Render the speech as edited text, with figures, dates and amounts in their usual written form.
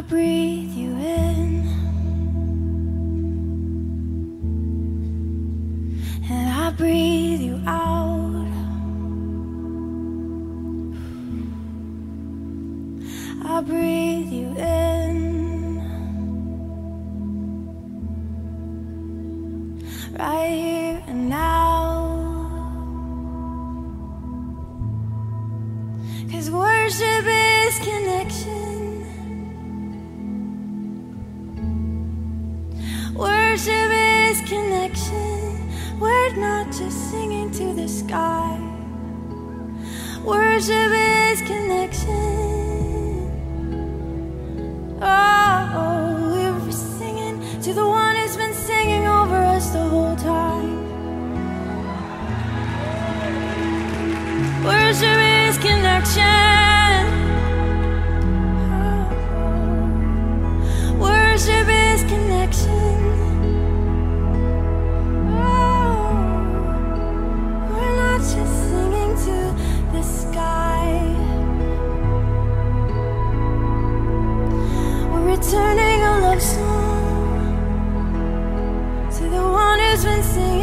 I breathe you in, and I breathe you out. I breathe you in, right here and now. 'Cause worship is connection. Worship is connection. We're not just singing to the sky. Worship is connection. Oh, we're singing to the one who's been singing over us the whole time. Worship is connection. Oh, worship is connection. Just singing to the sky. We're returning a love song to the one who's been singing